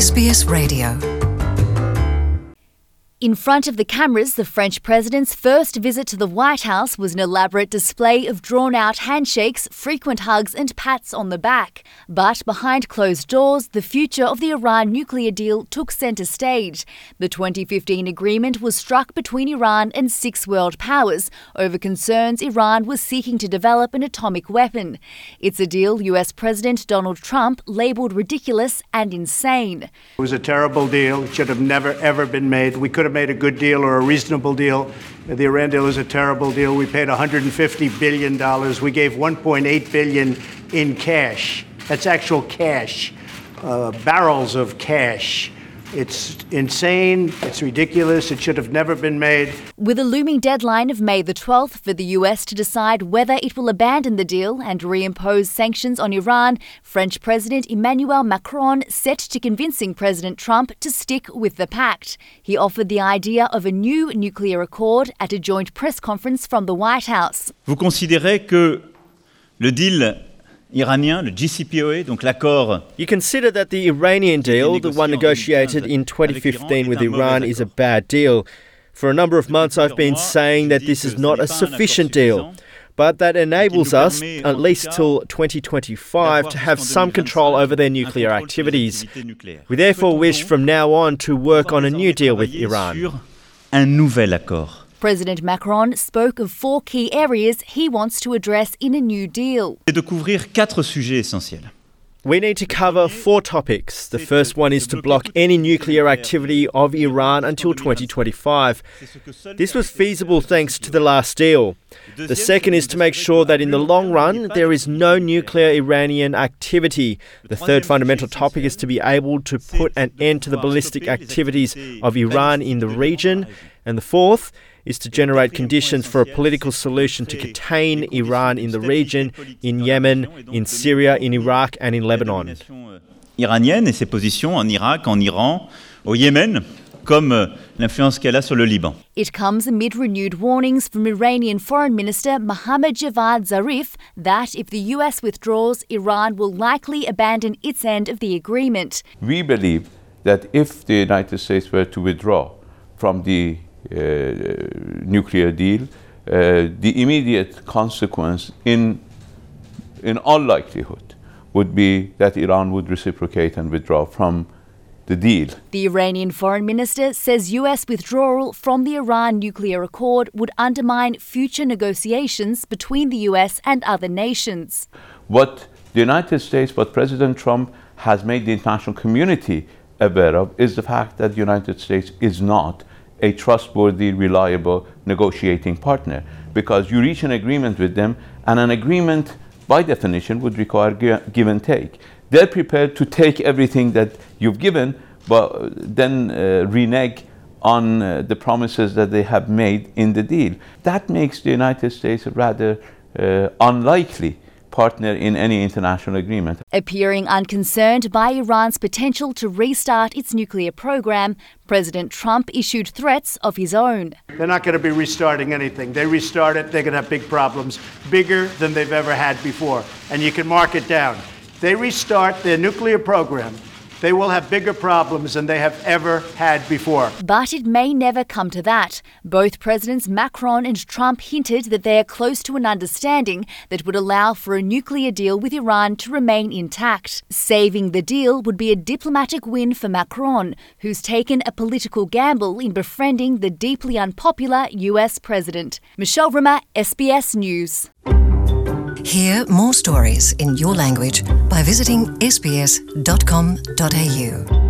SBS Radio. In front of the cameras, the French president's first visit to the White House was an elaborate display of drawn-out handshakes, frequent hugs and pats on the back. But behind closed doors, the future of the Iran nuclear deal took centre stage. The 2015 agreement was struck between Iran and 6 world powers over concerns Iran was seeking to develop an atomic weapon. It's a deal US President Donald Trump labelled ridiculous and insane. It was a terrible deal. It should have never, ever been made. We could have made a good deal or a reasonable deal. The Iran deal is a terrible deal. We paid $150 billion. We gave $1.8 billion in cash. That's actual cash, barrels of cash. It's insane. It's ridiculous. It should have never been made. With a looming deadline of May the 12th for the US to decide whether it will abandon the deal and reimpose sanctions on Iran, French President Emmanuel Macron set to convincing President Trump to stick with the pact. He offered the idea of a new nuclear accord at a joint press conference from the White House. Vous considérez que le deal iranien, le JCPOA, donc l'accord. You consider that the Iranian deal, the one negotiated in 2015 with Iran, is a bad deal. For a number of months I've been saying that this is not a sufficient deal, but that enables us, at least till 2025, to have some control over their nuclear activities. We therefore wish from now on to work on a new deal with Iran. Un nouvel accord. President Macron spoke of 4 key areas he wants to address in a new deal. C'est de couvrir 4 sujets essentiels. We need to cover 4 topics. The first one is to block any nuclear activity of Iran until 2025. This was feasible thanks to the last deal. The second is to make sure that in the long run there is no nuclear Iranian activity. The third fundamental topic is to be able to put an end to the ballistic activities of Iran in the region. And the fourth is to generate conditions for a political solution to contain Iran in the region, in Yemen, in Syria, in Iraq and in Lebanon. Iranienne et ses positions en Irak, en Iran, au Yémen, comme l'influence qu'elle a sur le Liban. It comes amid renewed warnings from Iranian Foreign Minister Mohammad Javad Zarif that if the US withdraws, Iran will likely abandon its end of the agreement. We believe that if the United States were to withdraw from the nuclear deal, the immediate consequence in all likelihood would be that Iran would reciprocate and withdraw from the deal. The Iranian foreign minister says US withdrawal from the Iran nuclear accord would undermine future negotiations between the US and other nations. What the United States, what President Trump has made the international community aware of is the fact that the United States is not a trustworthy, reliable negotiating partner, because you reach an agreement with them, and an agreement by definition would require give and take. They're prepared to take everything that you've given, but then renege on the promises that they have made in the deal. That makes the United States a rather unlikely partner in any international agreement. Appearing unconcerned by Iran's potential to restart its nuclear program, President Trump issued threats of his own. They're not going to be restarting anything. They restart it, they're going to have big problems, bigger than they've ever had before. And you can mark it down. They restart their nuclear program, they will have bigger problems than they have ever had before. But it may never come to that. Both Presidents Macron and Trump hinted that they are close to an understanding that would allow for a nuclear deal with Iran to remain intact. Saving the deal would be a diplomatic win for Macron, who's taken a political gamble in befriending the deeply unpopular US president. Michelle Rimmer, SBS News. Hear more stories in your language by visiting sbs.com.au.